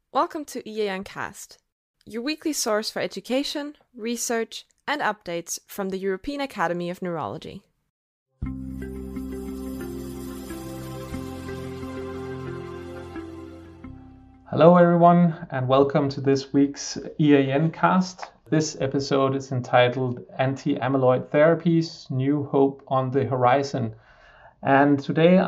Welcome to EAN Cast, your weekly source for education, research, and updates from the European Academy of Neurology. Hello everyone and welcome to this week's EAN Cast. This episode is entitled Anti-Amyloid Therapies, New Hope on the Horizon. And today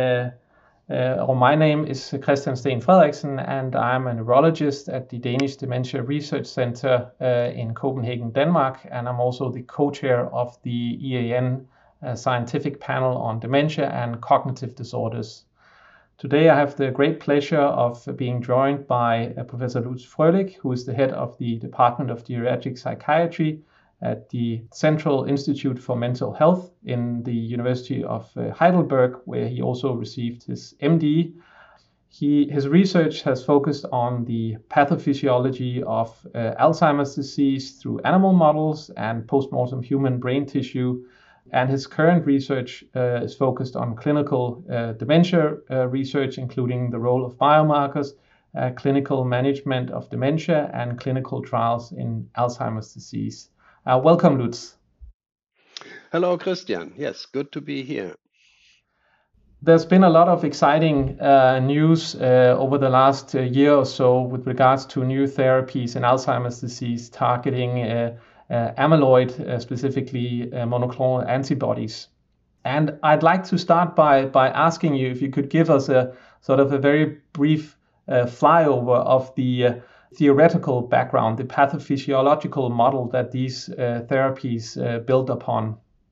my name is Christian Steen Frederiksen and I'm a neurologist at the Danish Dementia Research Center in Copenhagen, Denmark. And I'm also the co-chair of the EAN Scientific Panel on Dementia and Cognitive Disorders. Today I have the great pleasure of being joined by Professor Lutz Fröhlich, who is the head of the Department of Geriatric Psychiatry at the Central Institute for Mental Health in the University of Heidelberg, where he also received his MD. His research has focused on the pathophysiology of Alzheimer's disease through animal models and post-mortem human brain tissue. And his current research is focused on clinical dementia research, including the role of biomarkers, clinical management of dementia, and clinical trials in Alzheimer's disease. Welcome, Lutz. Hello, Christian. Yes, good to be here. There's been a lot of exciting news over the last year or so with regards to new therapies in Alzheimer's disease targeting amyloid, specifically monoclonal antibodies. And I'd like to start by asking you if you could give us a sort of a very brief flyover of the theoretical background, the pathophysiological model that these therapies build upon.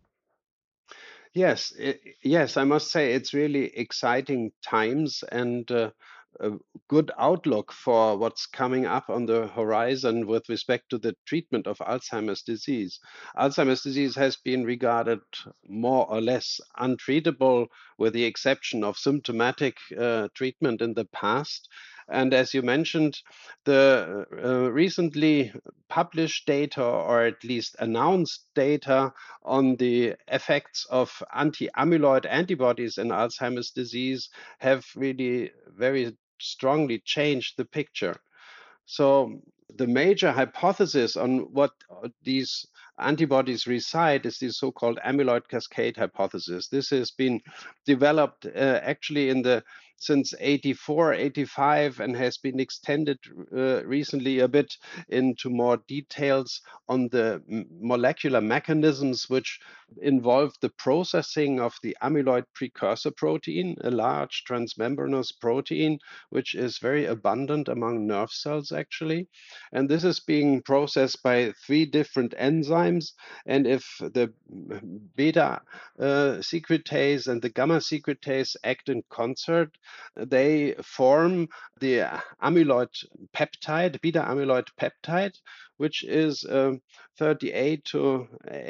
Yes, I must say it's really exciting times and a good outlook for what's coming up on the horizon with respect to the treatment of Alzheimer's disease. Alzheimer's disease has been regarded more or less untreatable, with the exception of symptomatic treatment in the past. And as you mentioned, the recently published data, or at least announced data, on the effects of anti-amyloid antibodies in Alzheimer's disease have really very strongly changed the picture. So the major hypothesis on what these antibodies reside is the so-called amyloid cascade hypothesis. This has been developed actually since 84, 85 and has been extended recently a bit into more details on the molecular mechanisms which involve the processing of the amyloid precursor protein, a large transmembranous protein, which is very abundant among nerve cells actually. And this is being processed by 3 different enzymes. And if the beta secretase and the gamma secretase act in concert, they form the amyloid peptide, beta amyloid peptide, which is 38 to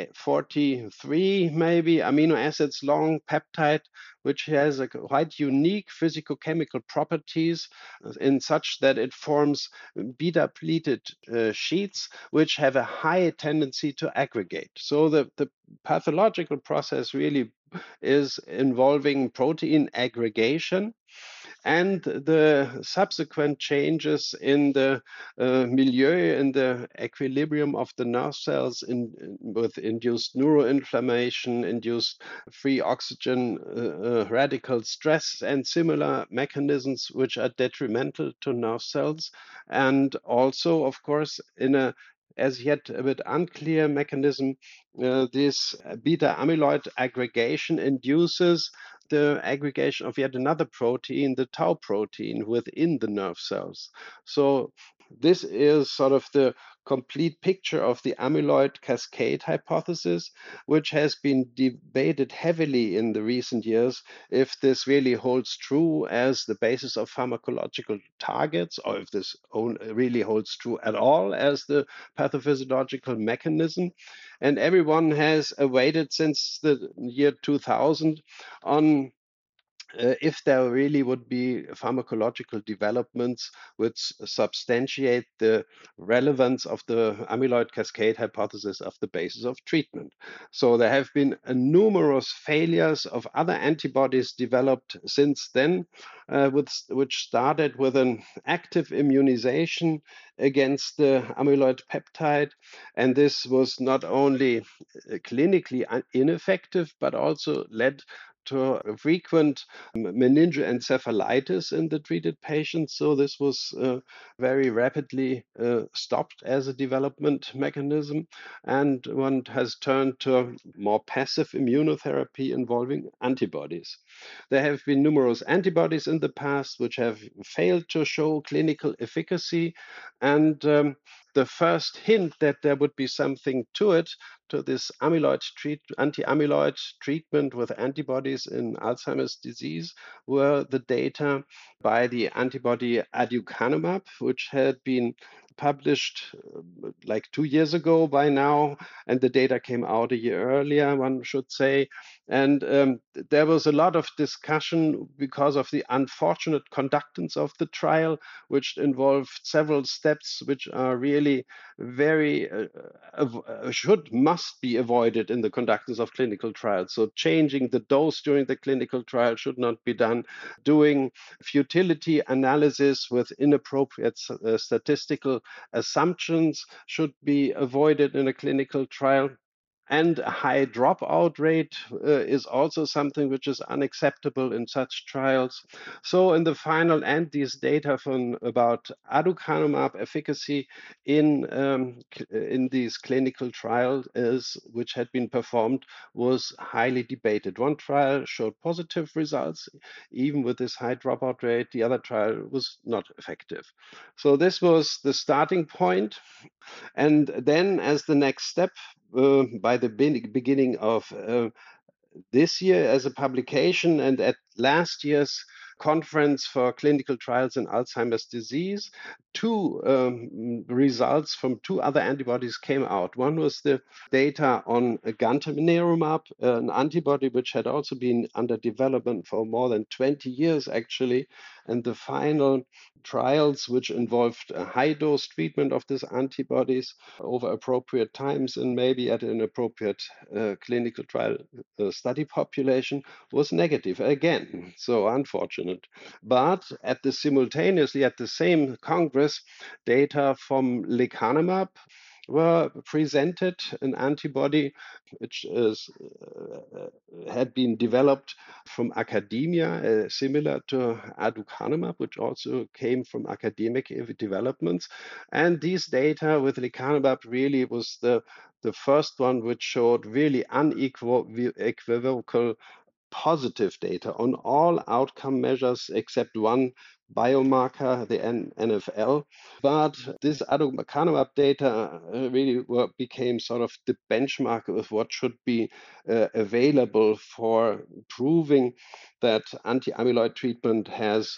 43 maybe amino acids long peptide, which has a quite unique physicochemical properties in such that it forms beta pleated sheets which have a high tendency to aggregate. So the pathological process really is involving protein aggregation and the subsequent changes in the milieu, in the equilibrium of the nerve cells with induced neuroinflammation, induced free oxygen radical stress, and similar mechanisms which are detrimental to nerve cells. And also, of course, in a as yet a bit unclear mechanism, this beta amyloid aggregation induces the aggregation of yet another protein, the tau protein, within the nerve cells. So this is sort of the complete picture of the amyloid cascade hypothesis, which has been debated heavily in the recent years if this really holds true as the basis of pharmacological targets, or if this really holds true at all as the pathophysiological mechanism. And everyone has awaited since the year 2000 on if there really would be pharmacological developments which substantiate the relevance of the amyloid cascade hypothesis of the basis of treatment. So there have been numerous failures of other antibodies developed since then, which started with an active immunization against the amyloid peptide. And this was not only clinically ineffective, but also led to frequent meningoencephalitis in the treated patients. So this was very rapidly stopped as a development mechanism. And one has turned to more passive immunotherapy involving antibodies. There have been numerous antibodies in the past which have failed to show clinical efficacy. And the first hint that there would be something to it, to this anti-amyloid treatment with antibodies in Alzheimer's disease, were the data by the antibody aducanumab, which had been published like 2 years ago by now, and the data came out a year earlier, one should say. And there was a lot of discussion because of the unfortunate conductance of the trial, which involved several steps which are really very must be avoided in the conductance of clinical trials. So changing the dose during the clinical trial should not be done. Doing futility analysis with inappropriate statistical assumptions should be avoided in a clinical trial. And a high dropout rate is also something which is unacceptable in such trials. So in the final end, these data from about aducanumab efficacy in these clinical trials which had been performed was highly debated. One trial showed positive results, even with this high dropout rate. The other trial was not effective. So this was the starting point. And then as the next step, by the beginning of this year as a publication and at last year's conference for clinical trials in Alzheimer's disease, two results from two other antibodies came out. One was the data on gantenerumab, an antibody which had also been under development for more than 20 years, actually. And the final trials, which involved a high-dose treatment of these antibodies over appropriate times and maybe at an appropriate clinical trial study population, was negative again. So unfortunate. But simultaneously at the same Congress, data from lecanemab were presented, an antibody which had been developed from academia, similar to aducanumab, which also came from academic developments. And these data with lecanemab really was the first one which showed really unequivocal positive data on all outcome measures except one biomarker, the NFL. But this aducanumab data really became sort of the benchmark of what should be available for proving that anti-amyloid treatment has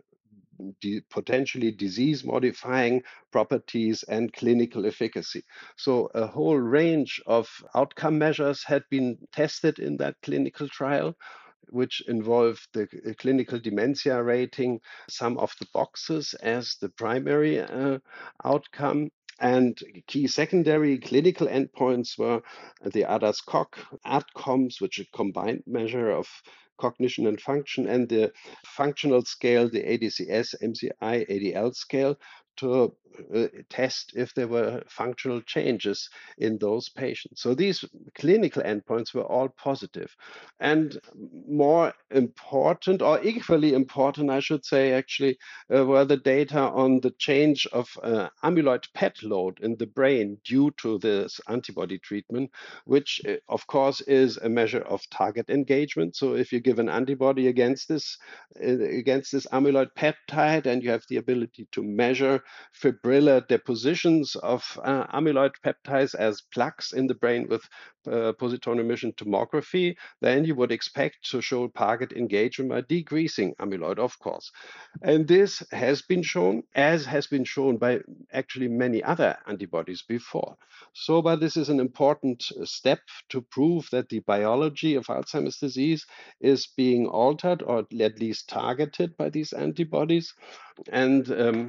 potentially disease-modifying properties and clinical efficacy. So a whole range of outcome measures had been tested in that clinical trial, which involved the clinical dementia rating, some of the boxes as the primary outcome. And key secondary clinical endpoints were the ADAS-Cog outcomes, which is a combined measure of cognition and function, and the functional scale, the ADCS, MCI, ADL scale, to test if there were functional changes in those patients. So these clinical endpoints were all positive. And more important, or equally important, I should say, actually, were the data on the change of amyloid PET load in the brain due to this antibody treatment, which, of course, is a measure of target engagement. So if you give an antibody against this amyloid peptide and you have the ability to measure fibrillar depositions of amyloid peptides as plaques in the brain with positron emission tomography, then you would expect to show target engagement by decreasing amyloid, of course. And this has been shown, as has been shown by actually many other antibodies before. So, but this is an important step to prove that the biology of Alzheimer's disease is being altered or at least targeted by these antibodies. And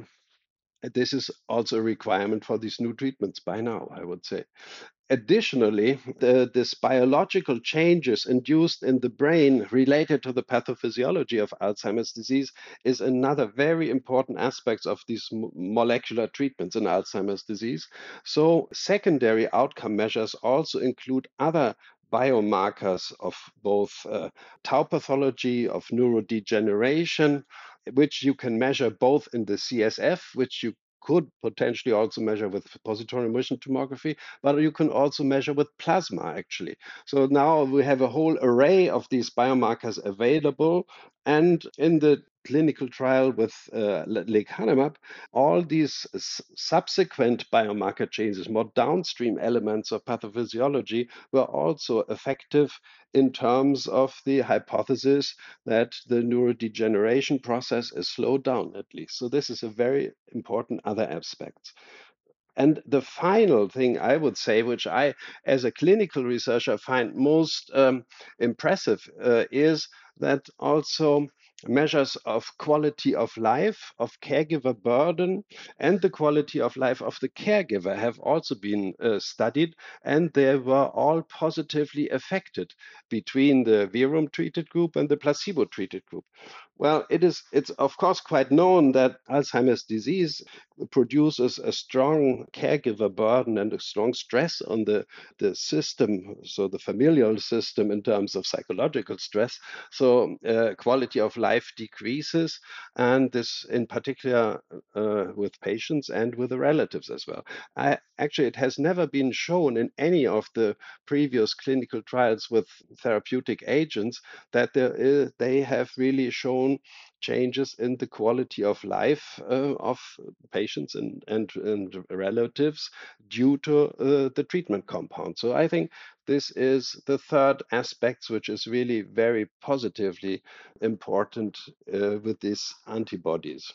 this is also a requirement for these new treatments by now, I would say. Additionally, this biological changes induced in the brain related to the pathophysiology of Alzheimer's disease is another very important aspect of these molecular treatments in Alzheimer's disease. So secondary outcome measures also include other biomarkers of both tau pathology, of neurodegeneration, which you can measure both in the CSF, which you could potentially also measure with positron emission tomography, but you can also measure with plasma, actually. So now we have a whole array of these biomarkers available. And in the clinical trial with lecanemab, all these subsequent biomarker changes, more downstream elements of pathophysiology, were also effective in terms of the hypothesis that the neurodegeneration process is slowed down, at least. So this is a very important other aspect. And the final thing I would say, which I, as a clinical researcher, find most impressive, is that also measures of quality of life, of caregiver burden, and the quality of life of the caregiver have also been studied, and they were all positively affected between the Verum treated group and the placebo treated group. Well, it's of course quite known that Alzheimer's disease produces a strong caregiver burden and a strong stress on the system, so the familial system in terms of psychological stress. So quality of life decreases, and this in particular with patients and with the relatives as well. Actually, it has never been shown in any of the previous clinical trials with therapeutic agents that they have really shown changes in the quality of life of patients and relatives due to the treatment compound. So I think this is the third aspect, which is really very positively important with these antibodies.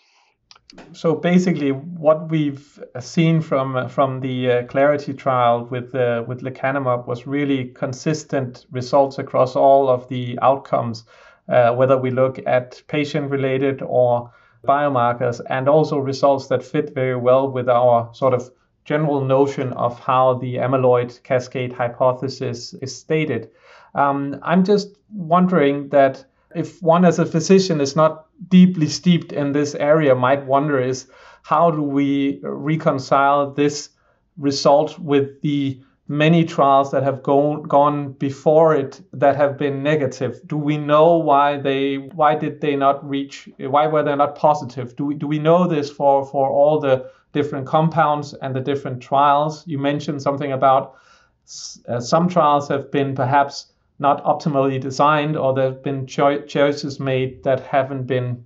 So basically, what we've seen from the Clarity trial with lecanemab was really consistent results across all of the outcomes, whether we look at patient-related or biomarkers, and also results that fit very well with our sort of general notion of how the amyloid cascade hypothesis is stated. I'm just wondering that if one as a physician is not deeply steeped in this area, might wonder is how do we reconcile this result with the many trials that have gone before it that have been negative? Do we know why did they not reach? Why were they not positive? Do we know this for all the different compounds and the different trials? You mentioned something about some trials have been perhaps not optimally designed, or there have been choices made that haven't been.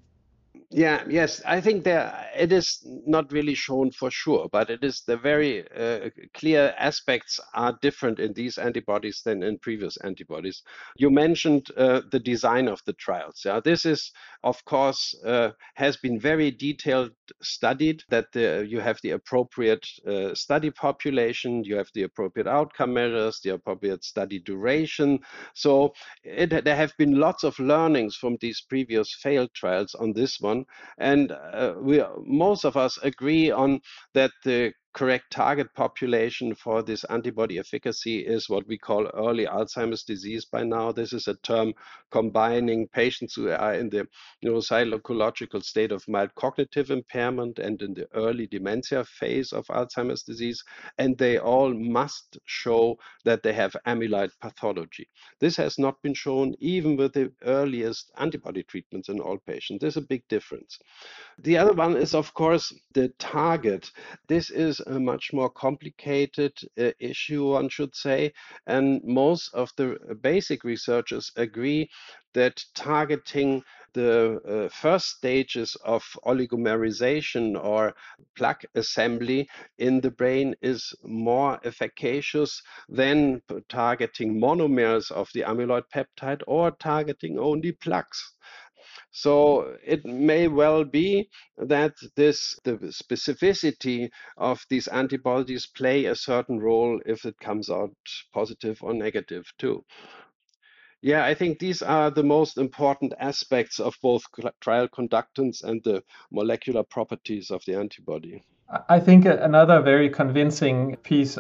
Yes, I think it is not really shown for sure, but it is the very clear aspects are different in these antibodies than in previous antibodies. You mentioned the design of the trials. Yeah, this is, of course, has been very detailed studied, that you have the appropriate study population, you have the appropriate outcome measures, the appropriate study duration. So there have been lots of learnings from these previous failed trials on this one. And most of us agree on that the correct target population for this antibody efficacy is what we call early Alzheimer's disease by now. This is a term combining patients who are in the neuropsychological state of mild cognitive impairment and in the early dementia phase of Alzheimer's disease, and they all must show that they have amyloid pathology. This has not been shown even with the earliest antibody treatments in all patients. There's a big difference. The other one is, of course, the target. This is a much more complicated issue, one should say, and most of the basic researchers agree that targeting the first stages of oligomerization or plaque assembly in the brain is more efficacious than targeting monomers of the amyloid peptide or targeting only plaques. So it may well be that the specificity of these antibodies play a certain role if it comes out positive or negative too. Yeah, I think these are the most important aspects of both trial conductance and the molecular properties of the antibody. I think another very convincing piece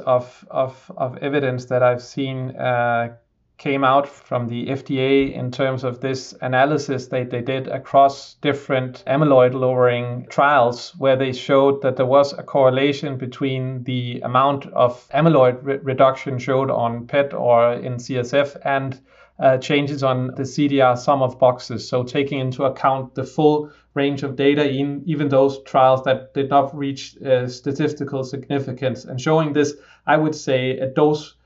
of evidence that I've seen came out from the FDA in terms of this analysis that they did across different amyloid lowering trials, where they showed that there was a correlation between the amount of amyloid reduction showed on PET or in CSF and changes on the CDR sum of boxes. So taking into account the full range of data in even those trials that did not reach statistical significance, and showing this, I would say, a dose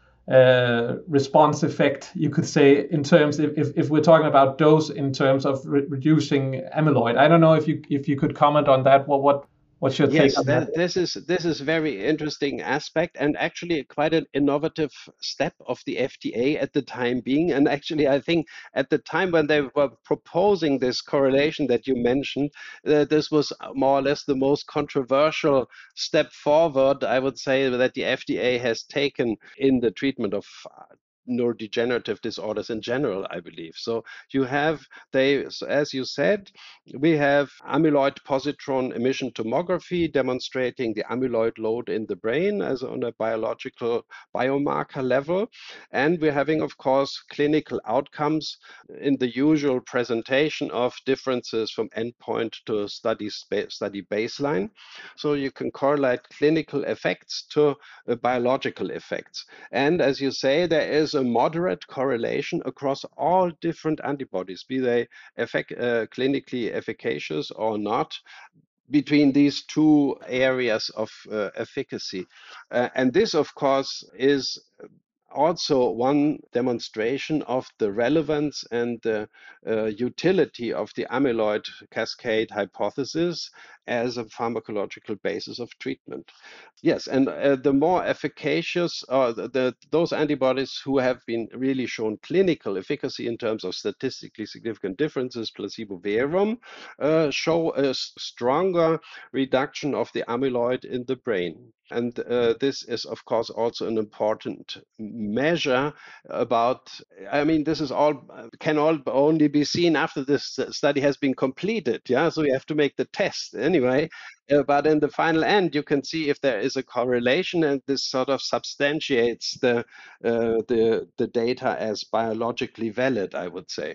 response effect, you could say, in terms if we're talking about dose in terms of reducing amyloid. I don't know if you could comment on that. What's your take on that? This is very interesting aspect, and actually quite an innovative step of the FDA at the time being. And actually, I think at the time when they were proposing this correlation that you mentioned, this was more or less the most controversial step forward, I would say, that the FDA has taken in the treatment of neurodegenerative disorders in general, I believe. So you have, as you said, we have amyloid positron emission tomography demonstrating the amyloid load in the brain as on a biological biomarker level. And we're having, of course, clinical outcomes in the usual presentation of differences from endpoint to study baseline. So you can correlate clinical effects to biological effects. And as you say, there is a moderate correlation across all different antibodies, be they clinically efficacious or not, between these two areas of efficacy. And this, of course, is also one demonstration of the relevance and the utility of the amyloid cascade hypothesis as a pharmacological basis of treatment. Yes, and the more efficacious those antibodies who have been really shown clinical efficacy in terms of statistically significant differences, placebo verum, show a stronger reduction of the amyloid in the brain. And this is, of course, also an important measure about, I mean, this is all can all only be seen after this study has been completed. Yeah, so you have to make the test anyway. But in the final end, you can see if there is a correlation, and this sort of substantiates the data as biologically valid, I would say.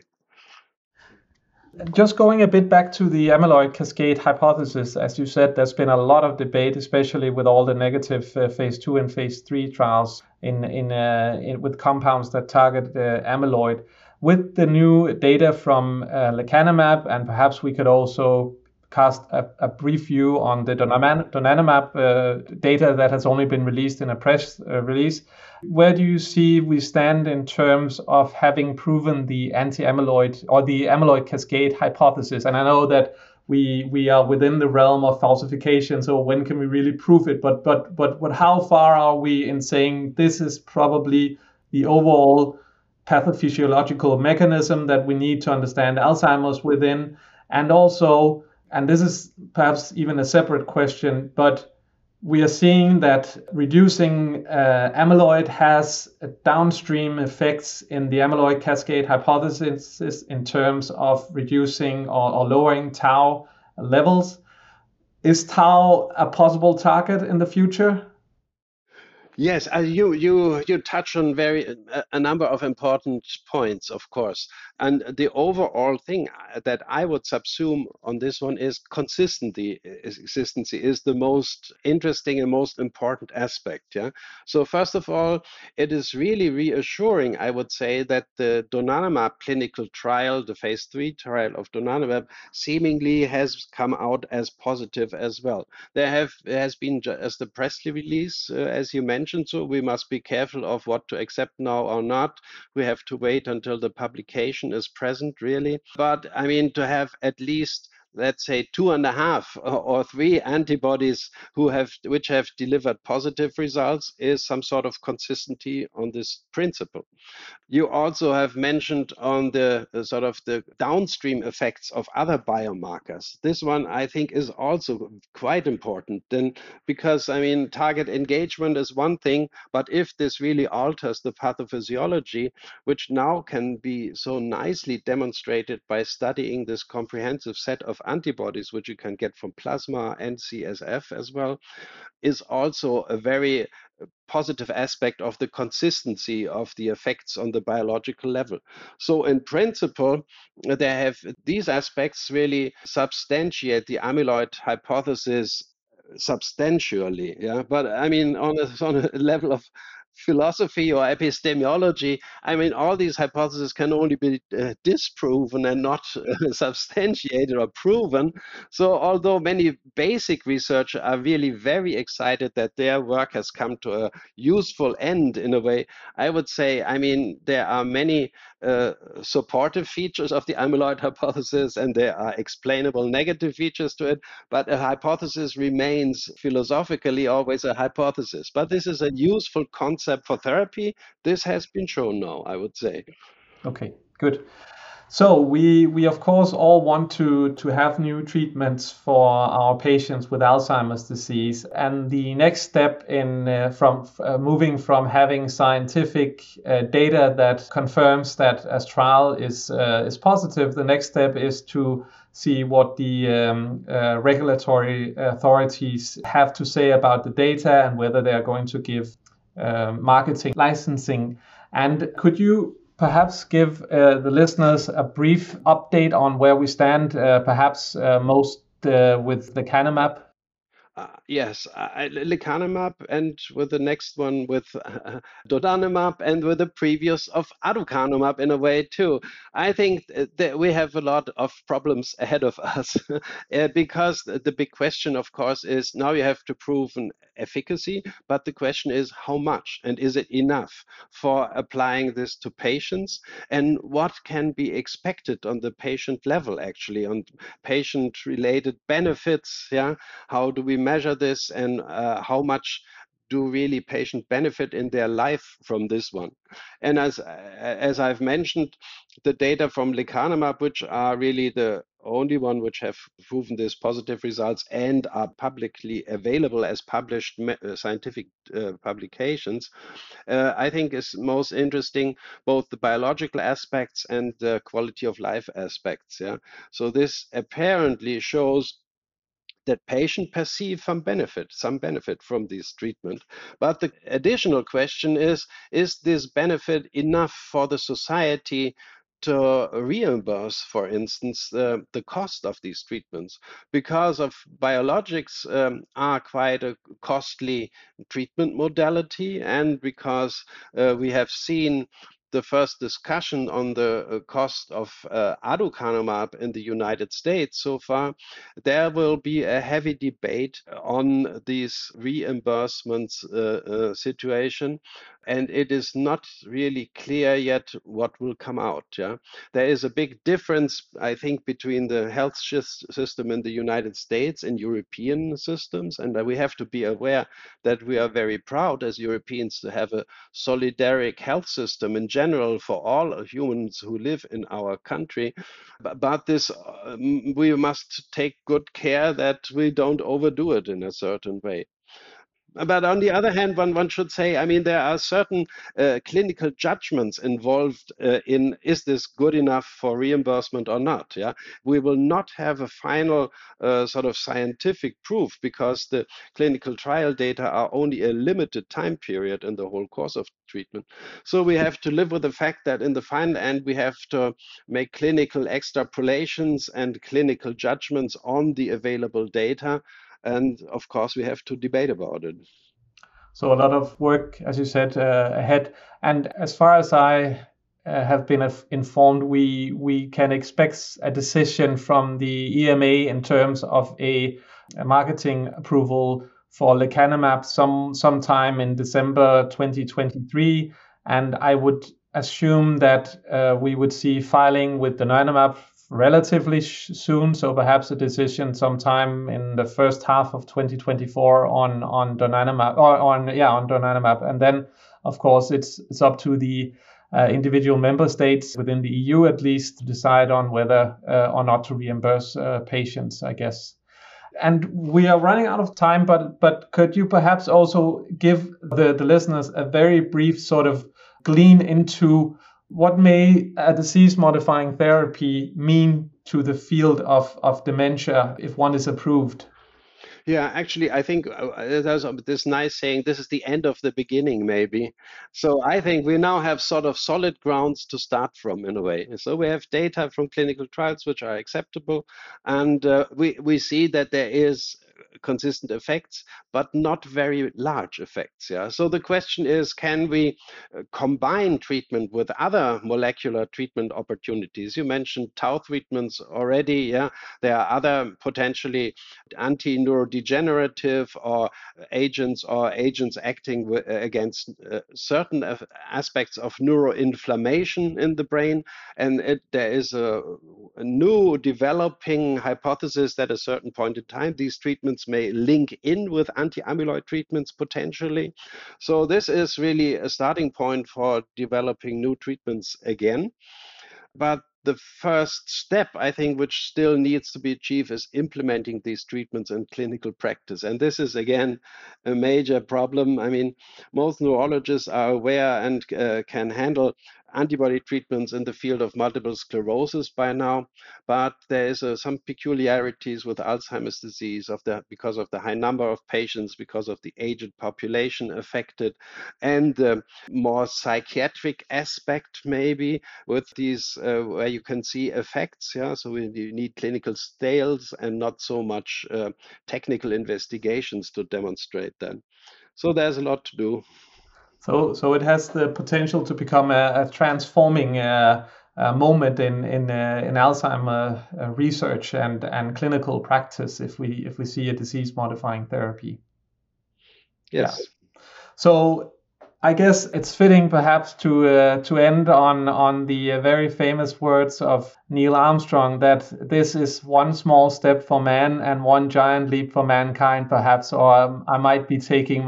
Just going a bit back to the amyloid cascade hypothesis, as you said, there's been a lot of debate, especially with all the negative phase 2 and phase 3 trials with compounds that target amyloid. With the new data from lecanemab, and perhaps we could also cast a brief view on the donanemab data that has only been released in a press release. Where do you see we stand in terms of having proven the anti-amyloid or the amyloid cascade hypothesis? And I know that we are within the realm of falsification, so when can we really prove it? But how far are we in saying this is probably the overall pathophysiological mechanism that we need to understand Alzheimer's within? And also, and this is perhaps even a separate question, but we are seeing that reducing amyloid has downstream effects in the amyloid cascade hypothesis in terms of reducing or lowering tau levels. Is tau a possible target in the future? Yes, you touch on a number of important points, of course, and the overall thing that I would subsume on this one is consistency. Consistency is the most interesting and most important aspect. Yeah. So first of all, it is really reassuring, I would say, that the donanemab clinical trial, the phase 3 trial of donanemab, seemingly has come out as positive as well. There has been just the press release, as you mentioned, mentioned. So we must be careful of what to accept now or not. We have to wait until the publication is present, really. But I mean, to have at least, let's say, 2.5 or 3 antibodies which have delivered positive results is some sort of consistency on this principle. You also have mentioned on the sort of the downstream effects of other biomarkers. This one, I think, is also quite important, then, because I mean, target engagement is one thing, but if this really alters the pathophysiology, which now can be so nicely demonstrated by studying this comprehensive set of antibodies, which you can get from plasma and CSF as well, is also a very positive aspect of the consistency of the effects on the biological level. So in principle, they have these aspects really substantiate the amyloid hypothesis substantially. Yeah, but I mean, on a level of philosophy or epistemology, I mean, all these hypotheses can only be disproven and not substantiated or proven. So although many basic researchers are really very excited that their work has come to a useful end in a way, I would say, I mean, there are many supportive features of the amyloid hypothesis, and there are explainable negative features to it, but a hypothesis remains philosophically always a hypothesis. But this is a useful concept for therapy. This has been shown now, I would say. Okay, good. So we of course all want to have new treatments for our patients with Alzheimer's disease, and the next step in moving from having scientific data that confirms that a trial is positive, the next step is to see what the regulatory authorities have to say about the data and whether they are going to give marketing licensing. And could you perhaps give the listeners a brief update on where we stand, perhaps most with lecanemab? Yes, lecanemab, and with the next one with donanemab, and with the previous of aducanumab in a way too. I think that we have a lot of problems ahead of us because the big question, of course, is now you have to prove an efficacy, but the question is how much, and is it enough for applying this to patients, and what can be expected on the patient level, actually, on patient-related benefits. Yeah, how do we measure this, and how much do really patient benefit in their life from this one? And as I've mentioned, the data from lecanemab, which are really the only one which have proven these positive results and are publicly available as published scientific publications, I think is most interesting, both the biological aspects and the quality of life aspects. Yeah, so this apparently shows that patient perceive some benefit from this treatment. But the additional question is this benefit enough for the society to reimburse, for instance, the cost of these treatments? Because of biologics are quite a costly treatment modality, and because we have seen the first discussion on the cost of aducanumab in the United States so far, there will be a heavy debate on these reimbursements situation, and it is not really clear yet what will come out. Yeah, there is a big difference, I think, between the health system in the United States and European systems, and we have to be aware that we are very proud as Europeans to have a solidaric health system in general for all humans who live in our country. But this we must take good care that we don't overdo it in a certain way. But on the other hand, one should say, I mean, there are certain clinical judgments involved in, is this good enough for reimbursement or not? Yeah, we will not have a final sort of scientific proof because the clinical trial data are only a limited time period in the whole course of treatment. So we have to live with the fact that in the final end, we have to make clinical extrapolations and clinical judgments on the available data. And of course, we have to debate about it. So a lot of work, as you said, ahead. And as far as I have been informed, we can expect a decision from the EMA in terms of a marketing approval for lecanemab sometime in December 2023, and I would assume that we would see filing with donanemab relatively soon, so perhaps a decision sometime in the first half of 2024 on donanemab, on donanemab, and then of course it's up to the individual member states within the EU at least to decide on whether or not to reimburse patients, I guess. And we are running out of time, but could you perhaps also give the listeners a very brief sort of glean into what may a disease-modifying therapy mean to the field of dementia if one is approved? Yeah, actually, I think there's this nice saying, this is the end of the beginning, maybe. So I think we now have sort of solid grounds to start from in a way. So we have data from clinical trials which are acceptable, and we see that there is consistent effects, but not very large effects. Yeah. So the question is, can we combine treatment with other molecular treatment opportunities? You mentioned tau treatments already. Yeah. There are other potentially anti-neurodegenerative or agents acting against certain aspects of neuroinflammation in the brain. And there is a new developing hypothesis that at a certain point in time, these treatments may link in with anti-amyloid treatments potentially. So this is really a starting point for developing new treatments again. But the first step, I think, which still needs to be achieved is implementing these treatments in clinical practice. And this is, again, a major problem. I mean, most neurologists are aware and can handle antibody treatments in the field of multiple sclerosis by now, but there is some peculiarities with Alzheimer's disease because of the high number of patients, because of the aged population affected, and the more psychiatric aspect maybe with these where you can see effects. Yeah, so you need clinical scales and not so much technical investigations to demonstrate that. So there's a lot to do. So it has the potential to become a transforming moment in Alzheimer research and clinical practice if we see a disease-modifying therapy. Yes. Yeah. So I guess it's fitting perhaps to end on the very famous words of Neil Armstrong that this is one small step for man and one giant leap for mankind, perhaps, or I might be taking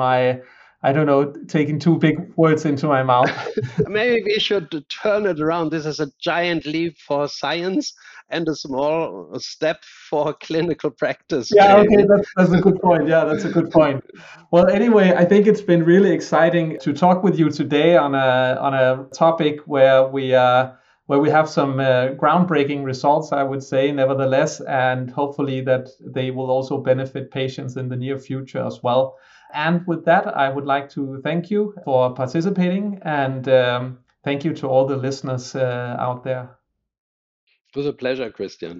too big words into my mouth. Maybe we should turn it around. This is a giant leap for science and a small step for clinical practice. Yeah, maybe. Okay, that's a good point. Yeah, that's a good point. Well, anyway, I think it's been really exciting to talk with you today on a topic where we have some groundbreaking results, I would say, nevertheless, and hopefully that they will also benefit patients in the near future as well. And with that, I would like to thank you for participating, and thank you to all the listeners out there. It was a pleasure, Christian.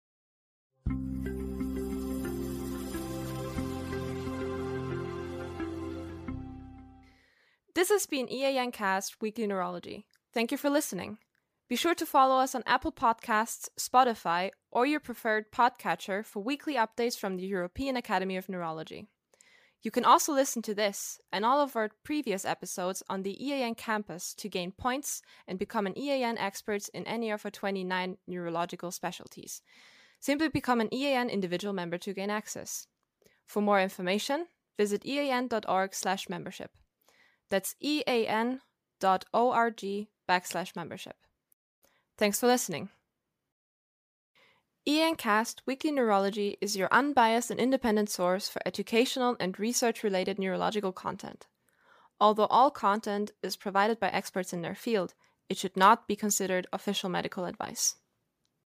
This has been EAN Cast Weekly Neurology. Thank you for listening. Be sure to follow us on Apple Podcasts, Spotify, or your preferred podcatcher for weekly updates from the European Academy of Neurology. You can also listen to this and all of our previous episodes on the EAN campus to gain points and become an EAN expert in any of our 29 neurological specialties. Simply become an EAN individual member to gain access. For more information, visit ean.org/membership. That's ean.org/membership. Thanks for listening. EAN Cast Weekly Neurology is your unbiased and independent source for educational and research-related neurological content. Although all content is provided by experts in their field, it should not be considered official medical advice.